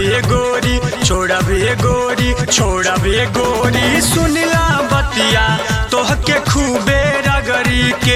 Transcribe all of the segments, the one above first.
छोड़बे गोरी छोड़बे गोरी छोड़बे गोरी सुनला बतिया तोहके खूबे रगड़ी के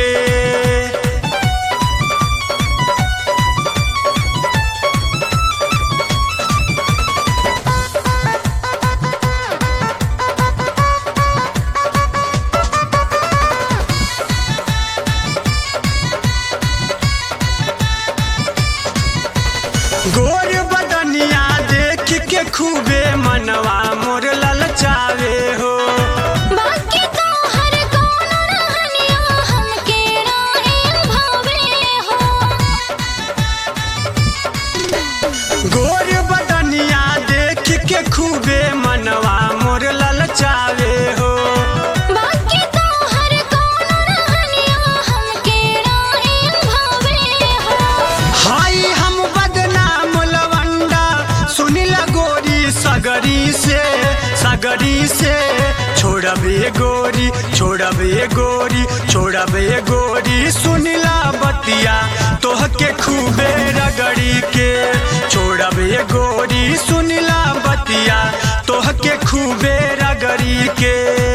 गोर बदनिया देख के खूबे मनवा मोर ललचावे हो बाकी तो हर कौन रहनिया हमके राहे भावे हो गोर बदनिया देख के खूबे मनवा मोर ललचावे हो बाकी तो हर कौन रहनिया हमके राहे भावे हो हाय हम बदनाम लवंडा सुनिला गोरी सगरी से छोड़बे गोरी छोड़बे गोरी छोड़बे गोरी सुनिला बतिया तोहके खूबे रगड़ी के छोड़बे गोरी सुनिला बतिया तोहके खूबे रगड़ी के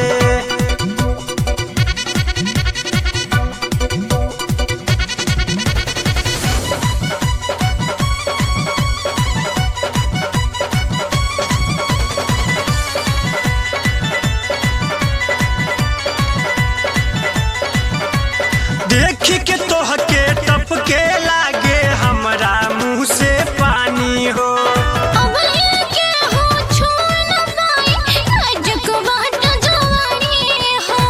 देख के तोहके टपके लागे हमरा मुँह से पानी हो अब के हो छू न पाई नाजुक बाट जवानी हो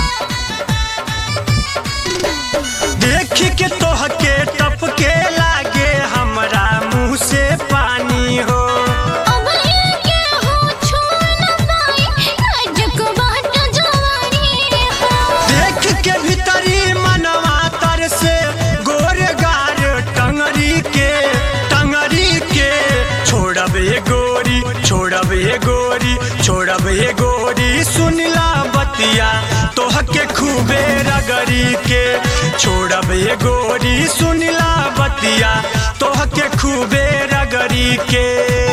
देख के तोहके टपके लागे हमरा मुँह से पानी हो अब के हो छू न पाई नाजुक बाट जवानी हो देख के भीतरी मनवा तर से गोर गार टंगरी के छोड़बे गोरी छोड़बे गोरी छोड़बे गोरी सुनला बतिया तोहके खूबे रगड़ी के छोड़बे गोरी सुनला बतिया तोहके खूबे रगड़ी के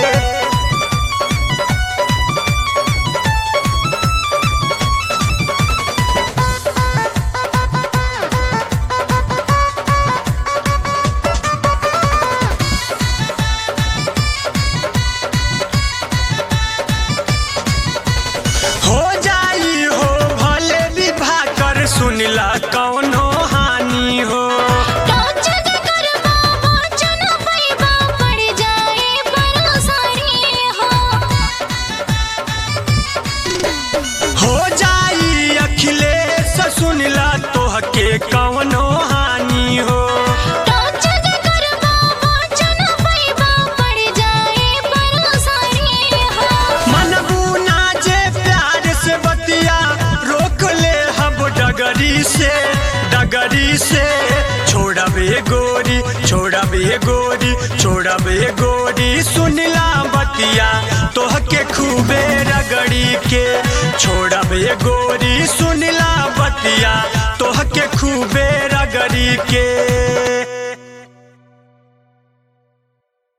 हो जाई हो भले विवाह कर सुनला कौनो हानि हो टोचन करबा वचन पैबा पड़ जाए परेशानी हो जाई अखिलेश सुनला तोहके कौनो हानि हो टोचन करबा वचन पैबा पड़ जाए परेशानी हो मनबूना जे प्यार से बतिया रोक ले हब डगरी से छोड़बे गोरी छोड़बे गोरी छोड़बे गोरी सुनला बतिया तोहके खूबे रगड़ी के छोड़बे गोरी सुनला बतिया तोहके खूबे रगड़ी के।